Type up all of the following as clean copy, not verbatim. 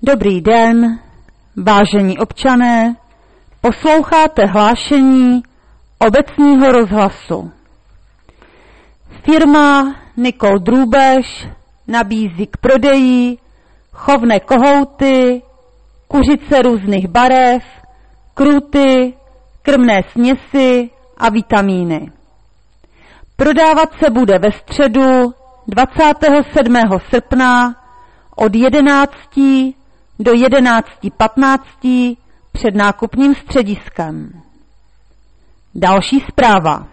Dobrý den, vážení občané, posloucháte hlášení obecního rozhlasu. Firma Nikol Drůbež nabízí k prodeji chovné kohouty, kuřice různých barev, kruty, krmné směsi a vitamíny. Prodávat se bude ve středu 27. srpna od 11 do 11:15 před nákupním střediskem. Další zpráva.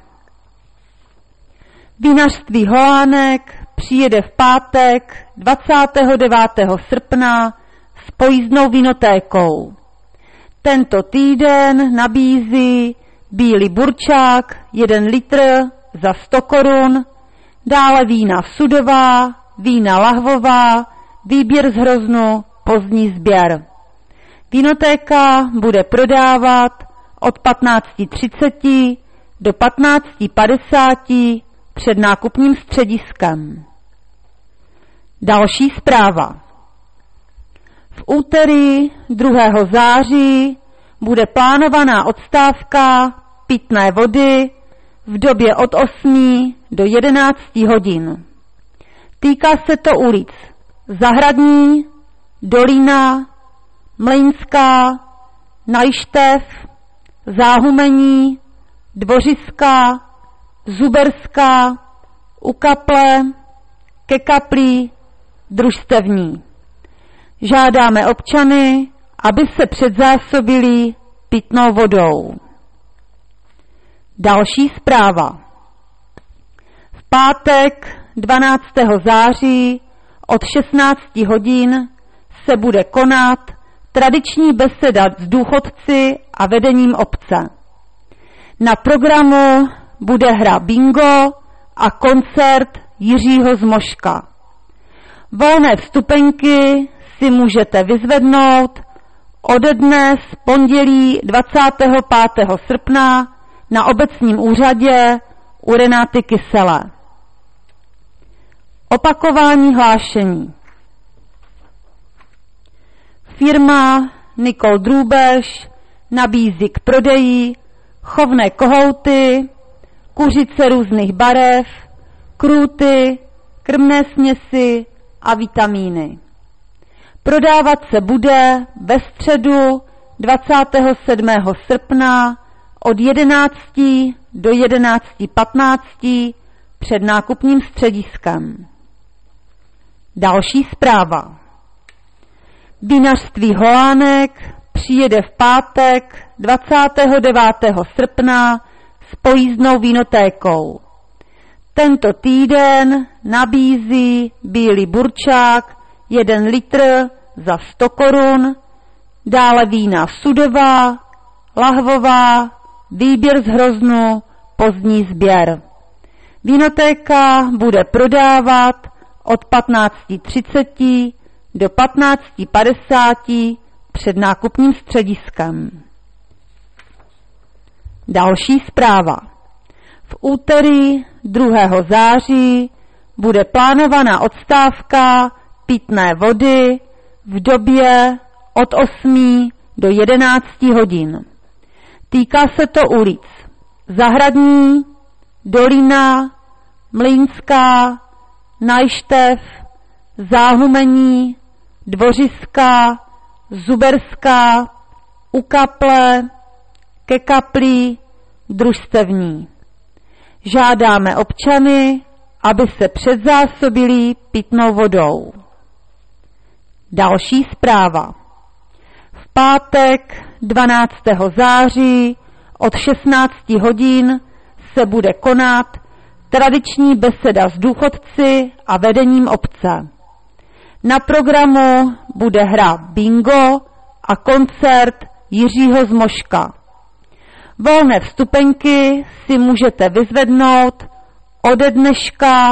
Vinařství Holánek přijede v pátek 29. srpna s pojízdnou vinotékou. Tento týden nabízí bílý burčák 1 litr za 100 korun, dále vína sudová, vína lahvová, výběr z hroznu, pozdní sběr. Vinotéka bude prodávat od 15:30 do 15:50 před nákupním střediskem. Další zpráva. V úterý 2. září bude plánovaná odstávka pitné vody v době od 8 do 11 hodin. Týká se to ulic Zahradní, Dolína, Mlýnská, Najštev, Záhumení, Dvořiská, Zuberská, U kaple, ke kaplí, družstevní. Žádáme občany, aby se předzásobili pitnou vodou. Další zpráva. V pátek 12. září od 16 hodin se bude konat tradiční beseda s důchodci a vedením obce. Na programu bude hra bingo a koncert Jiřího Zmoška. Volné vstupenky si můžete vyzvednout ode dnes pondělí 25. srpna na obecním úřadě u Renáty Kyselé. Opakování hlášení. Firma Nikol Drůbež nabízí k prodeji chovné kohouty, kuřice různých barev, kruty, krmné směsi a vitamíny. Prodávat se bude ve středu 27. srpna od 11 do 11:15 před nákupním střediskem. Další zpráva. Vinařství Holánek přijede v pátek 29. srpna s pojízdnou vinotékou. Tento týden nabízí bílý burčák 1 litr za 100 korun, dále vína sudová, lahvová, výběr z hroznu, pozdní sběr. Vinotéka bude prodávat od 15:30 do 15:50 před nákupním střediskem. Další zpráva. V úterý 2. září bude plánovaná odstávka pitné vody v době od 8 do 11 hodin. Týká se to ulic Zahradní, Dolína, Mlýnská, Najštev, Záhumení, Dvořiská, Zuberská, U kaple, ke kaplí, družstevní. Žádáme občany, aby se předzásobili pitnou vodou. Další zpráva. V pátek 12. září od 16 hodin se bude konat tradiční beseda s důchodci a vedením obce. Na programu bude hra bingo a koncert Jiřího Zmoška. Volné vstupenky si můžete vyzvednout ode dneška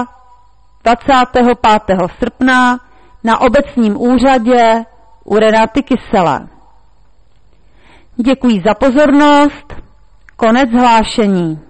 25. srpna na obecním úřadě u Renáty Kyselé. Děkuji za pozornost. Konec hlášení.